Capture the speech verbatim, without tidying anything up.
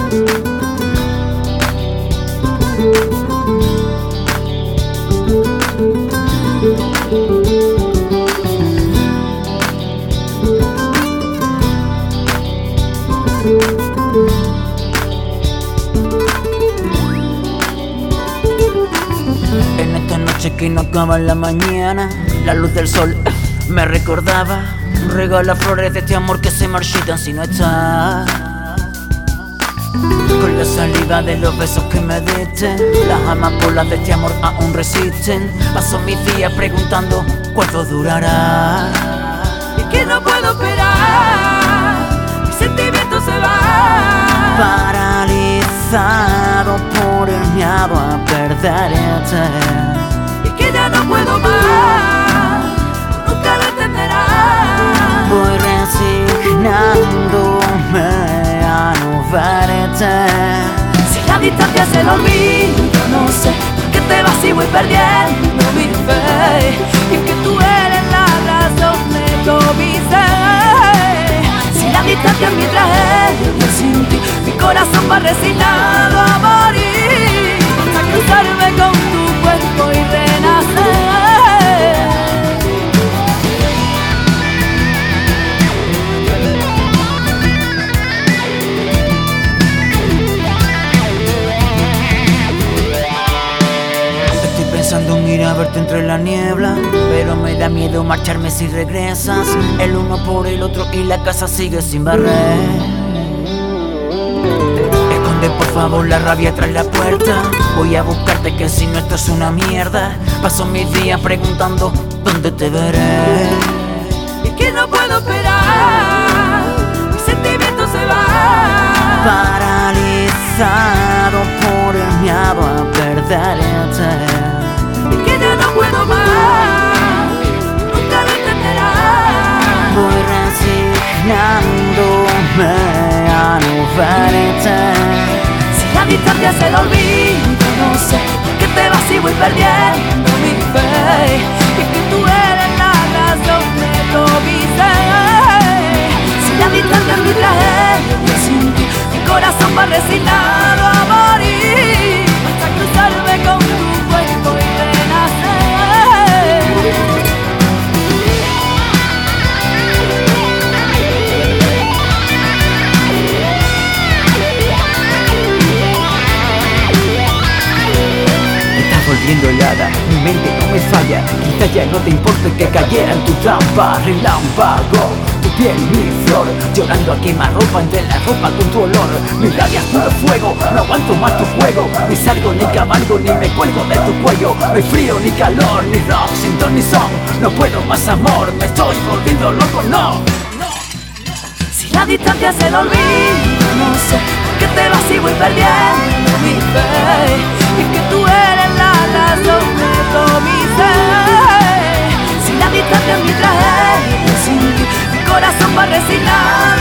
En esta noche que no acaba en la mañana, la luz del sol me recordaba. Regala flores de este amor que se marchitan si no estás. Con la saliva de los besos que me diste, las amapolas de este amor aún resisten. Paso mis días preguntando cuánto durará. Y que no puedo esperar, mi sentimiento se va. Paralizado por el miedo a perderte. Y que ya no puedo más, nunca lo entenderás. Voy resignándome a no verte. Si la distancia es el olvido, no sé por qué te vas y voy perdiendo mi fe. Y es que tú eres la razón de todo mi ser. Si la distancia es mi tragedia sin ti, mi corazón va resignado a morir, hasta cruzarme con tu cuerpo y renacer. Pensando en ir a verte entre la niebla, pero me da miedo marcharme si regresas. El uno por el otro y la casa sigue sin barrer. Esconde por favor la rabia tras la puerta. Voy a buscarte que si no esto es una mierda. Paso mis días preguntando dónde te veré. Y que no puedo esperar, mi sentimiento se va. Paralizado por el miedo a perderte. Y que ya no puedo más, nunca lo entenderás. Voy resignándome a no verte. Si la distancia es el olvido, no sé por qué te vas y voy perdiendo mi fe. Y es que tú eres la razón de todo mi ser. Si la distancia es mi tragedia sin ti, mi corazón va resignado a morir, hasta cruzarme con tu cuerpo y volviendo helada, mi mente no me falla. Quizá ya no te importe que cayera en tu trampa. Relámpago, tu piel mi flor, llorando a quemarropa entre la ropa con tu olor. Mi rabia es por fuego, no aguanto más tu juego. Ni salgo ni cabalgo ni me cuelgo de tu cuello. No hay frío ni calor, ni rock, sin ton ni son. No puedo más amor, me estoy volviendo loco, no. Si la distancia es el olvido, no sé por qué te vas y voy perdiendo mi fe. Y es que tú eres la razón de todo mi ser. Si la distancia es mi tragedia sin ti, mi corazón va resignado